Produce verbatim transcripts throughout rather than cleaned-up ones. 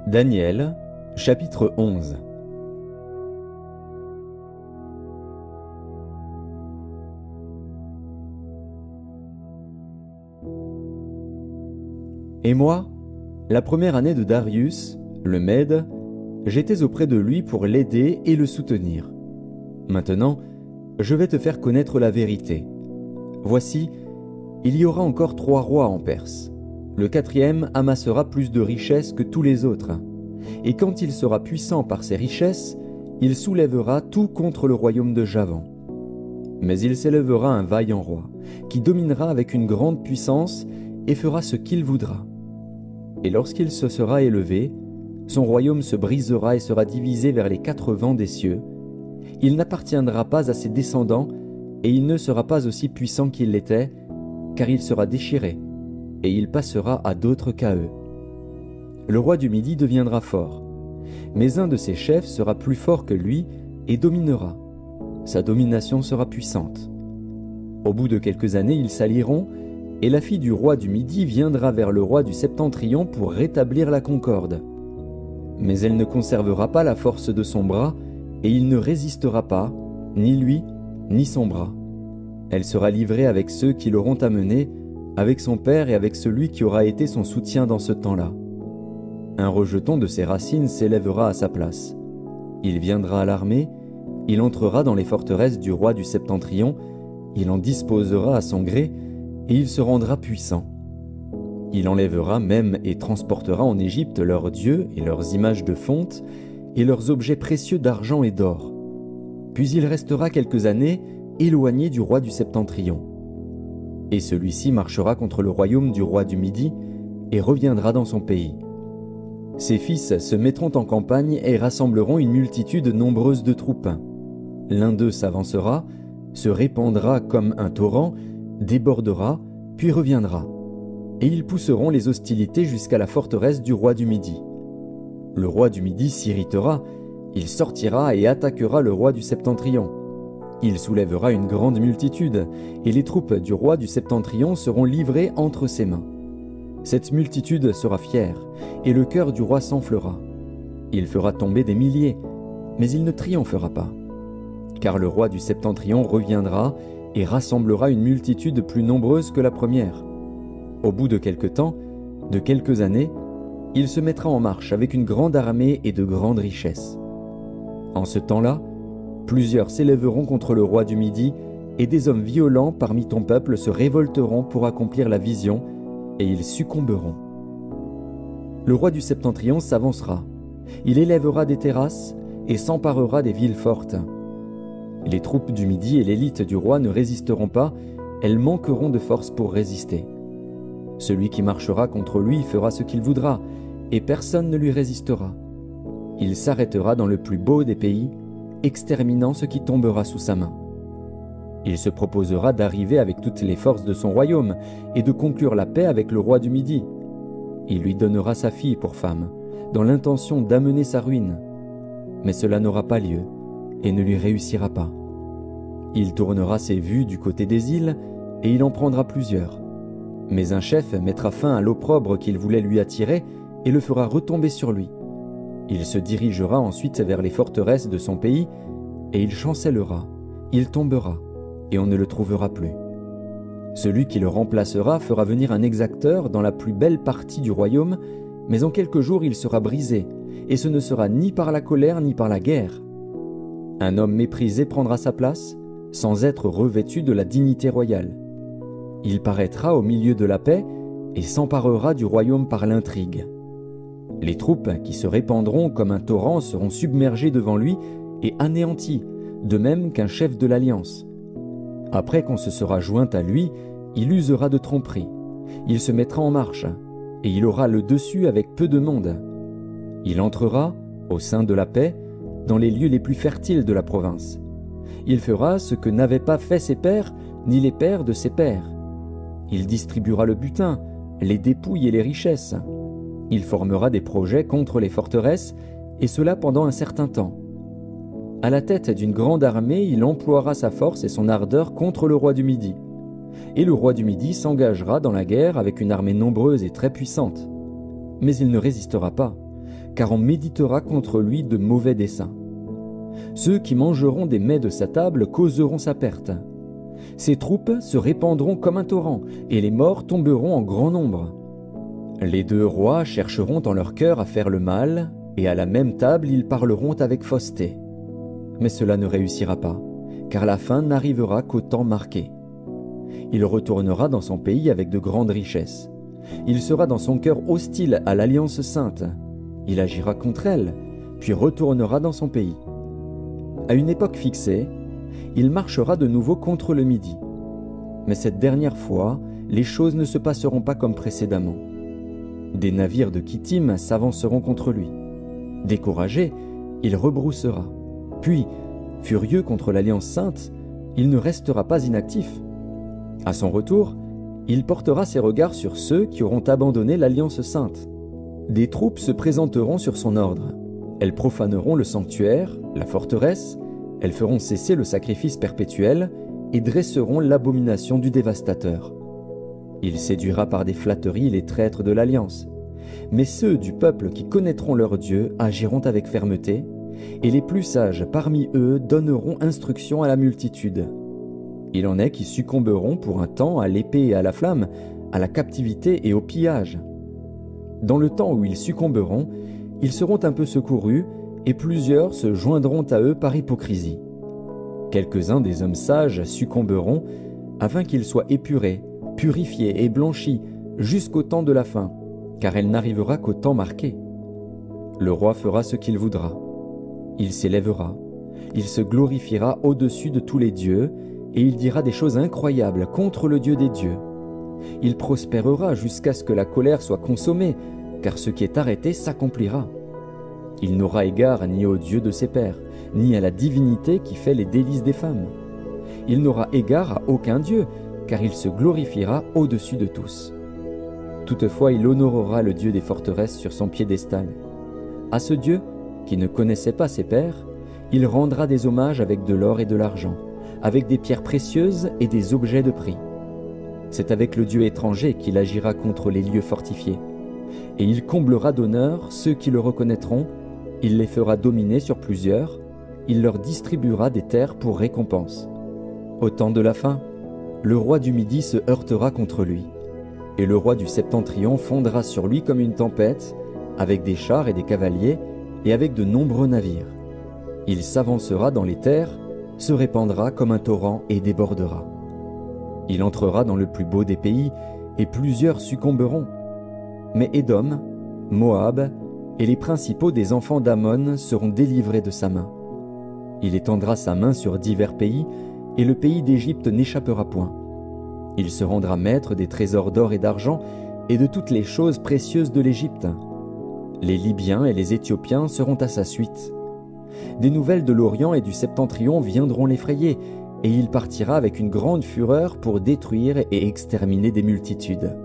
Daniel, chapitre onze. Et moi, la première année de Darius, le Mède, j'étais auprès de lui pour l'aider et le soutenir. Maintenant, je vais te faire connaître la vérité. Voici, il y aura encore trois rois en Perse. Le quatrième amassera plus de richesses que tous les autres. Et quand il sera puissant par ses richesses, il soulèvera tout contre le royaume de Javan. Mais il s'élèvera un vaillant roi, qui dominera avec une grande puissance et fera ce qu'il voudra. Et lorsqu'il se sera élevé, son royaume se brisera et sera divisé vers les quatre vents des cieux. Il n'appartiendra pas à ses descendants, et il ne sera pas aussi puissant qu'il l'était, car il sera déchiré, et il passera à d'autres qu'à eux. Le roi du Midi deviendra fort, mais un de ses chefs sera plus fort que lui et dominera. Sa domination sera puissante. Au bout de quelques années, ils s'allieront, et la fille du roi du Midi viendra vers le roi du Septentrion pour rétablir la concorde. Mais elle ne conservera pas la force de son bras, et il ne résistera pas, ni lui, ni son bras. Elle sera livrée avec ceux qui l'auront amenée, avec son père et avec celui qui aura été son soutien dans ce temps-là. Un rejeton de ses racines s'élèvera à sa place. Il viendra à l'armée, il entrera dans les forteresses du roi du Septentrion, il en disposera à son gré, et il se rendra puissant. Il enlèvera même et transportera en Égypte leurs dieux et leurs images de fonte, et leurs objets précieux d'argent et d'or. Puis il restera quelques années éloigné du roi du Septentrion. Et celui-ci marchera contre le royaume du roi du Midi, et reviendra dans son pays. Ses fils se mettront en campagne et rassembleront une multitude nombreuse de troupes. L'un d'eux s'avancera, se répandra comme un torrent, débordera, puis reviendra. Et ils pousseront les hostilités jusqu'à la forteresse du roi du Midi. Le roi du Midi s'irritera, il sortira et attaquera le roi du Septentrion. Il soulèvera une grande multitude, et les troupes du roi du Septentrion seront livrées entre ses mains. Cette multitude sera fière, et le cœur du roi s'enflera. Il fera tomber des milliers, mais il ne triomphera pas. Car le roi du Septentrion reviendra et rassemblera une multitude plus nombreuse que la première. Au bout de quelque temps, de quelques années, il se mettra en marche avec une grande armée et de grandes richesses. En ce temps-là, plusieurs s'élèveront contre le roi du Midi, et des hommes violents parmi ton peuple se révolteront pour accomplir la vision, et ils succomberont. Le roi du Septentrion s'avancera, il élèvera des terrasses et s'emparera des villes fortes. Les troupes du Midi et l'élite du roi ne résisteront pas, elles manqueront de force pour résister. Celui qui marchera contre lui fera ce qu'il voudra, et personne ne lui résistera. Il s'arrêtera dans le plus beau des pays, exterminant ce qui tombera sous sa main. Il se proposera d'arriver avec toutes les forces de son royaume et de conclure la paix avec le roi du Midi. Il lui donnera sa fille pour femme, dans l'intention d'amener sa ruine. Mais cela n'aura pas lieu et ne lui réussira pas. Il tournera ses vues du côté des îles et il en prendra plusieurs. Mais un chef mettra fin à l'opprobre qu'il voulait lui attirer et le fera retomber sur lui. Il se dirigera ensuite vers les forteresses de son pays, et il chancellera, il tombera, et on ne le trouvera plus. Celui qui le remplacera fera venir un exacteur dans la plus belle partie du royaume, mais en quelques jours il sera brisé, et ce ne sera ni par la colère ni par la guerre. Un homme méprisé prendra sa place, sans être revêtu de la dignité royale. Il paraîtra au milieu de la paix, et s'emparera du royaume par l'intrigue. Les troupes qui se répandront comme un torrent seront submergées devant lui et anéanties, de même qu'un chef de l'alliance. Après qu'on se sera joint à lui, il usera de tromperie. Il se mettra en marche, et il aura le dessus avec peu de monde. Il entrera, au sein de la paix, dans les lieux les plus fertiles de la province. Il fera ce que n'avaient pas fait ses pères, ni les pères de ses pères. Il distribuera le butin, les dépouilles et les richesses. Il formera des projets contre les forteresses, et cela pendant un certain temps. À la tête d'une grande armée, il emploiera sa force et son ardeur contre le roi du Midi. Et le roi du Midi s'engagera dans la guerre avec une armée nombreuse et très puissante. Mais il ne résistera pas, car on méditera contre lui de mauvais desseins. Ceux qui mangeront des mets de sa table causeront sa perte. Ses troupes se répandront comme un torrent, et les morts tomberont en grand nombre. Les deux rois chercheront en leur cœur à faire le mal, et à la même table ils parleront avec fausseté. Mais cela ne réussira pas, car la fin n'arrivera qu'au temps marqué. Il retournera dans son pays avec de grandes richesses. Il sera dans son cœur hostile à l'Alliance sainte. Il agira contre elle, puis retournera dans son pays. À une époque fixée, il marchera de nouveau contre le Midi. Mais cette dernière fois, les choses ne se passeront pas comme précédemment. Des navires de Kittim s'avanceront contre lui. Découragé, il rebroussera. Puis, furieux contre l'Alliance sainte, il ne restera pas inactif. À son retour, il portera ses regards sur ceux qui auront abandonné l'Alliance sainte. Des troupes se présenteront sur son ordre. Elles profaneront le sanctuaire, la forteresse, elles feront cesser le sacrifice perpétuel et dresseront l'abomination du dévastateur. Il séduira par des flatteries les traîtres de l'Alliance. Mais ceux du peuple qui connaîtront leur Dieu agiront avec fermeté, et les plus sages parmi eux donneront instruction à la multitude. Il en est qui succomberont pour un temps à l'épée et à la flamme, à la captivité et au pillage. Dans le temps où ils succomberont, ils seront un peu secourus, et plusieurs se joindront à eux par hypocrisie. Quelques-uns des hommes sages succomberont, afin qu'ils soient épurés, purifiés et blanchis jusqu'au temps de la fin, car elle n'arrivera qu'au temps marqué. Le roi fera ce qu'il voudra. Il s'élèvera, il se glorifiera au-dessus de tous les dieux, et il dira des choses incroyables contre le Dieu des dieux. Il prospérera jusqu'à ce que la colère soit consommée, car ce qui est arrêté s'accomplira. Il n'aura égard ni au Dieu de ses pères, ni à la divinité qui fait les délices des femmes. Il n'aura égard à aucun Dieu, car il se glorifiera au-dessus de tous. Toutefois, il honorera le Dieu des forteresses sur son piédestal. À ce Dieu, qui ne connaissait pas ses pères, il rendra des hommages avec de l'or et de l'argent, avec des pierres précieuses et des objets de prix. C'est avec le Dieu étranger qu'il agira contre les lieux fortifiés. Et il comblera d'honneur ceux qui le reconnaîtront, il les fera dominer sur plusieurs, il leur distribuera des terres pour récompense. Au temps de la fin, le roi du Midi se heurtera contre lui, et le roi du Septentrion fondra sur lui comme une tempête, avec des chars et des cavaliers, et avec de nombreux navires. Il s'avancera dans les terres, se répandra comme un torrent et débordera. Il entrera dans le plus beau des pays, et plusieurs succomberont. Mais Édom, Moab et les principaux des enfants d'Ammon seront délivrés de sa main. Il étendra sa main sur divers pays, et le pays d'Égypte n'échappera point. Il se rendra maître des trésors d'or et d'argent, et de toutes les choses précieuses de l'Égypte. Les Libyens et les Éthiopiens seront à sa suite. Des nouvelles de l'Orient et du Septentrion viendront l'effrayer, et il partira avec une grande fureur pour détruire et exterminer des multitudes.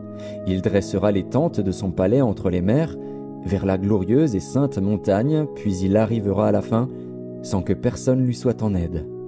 Il dressera les tentes de son palais entre les mers, vers la glorieuse et sainte montagne, puis il arrivera à la fin, sans que personne lui soit en aide.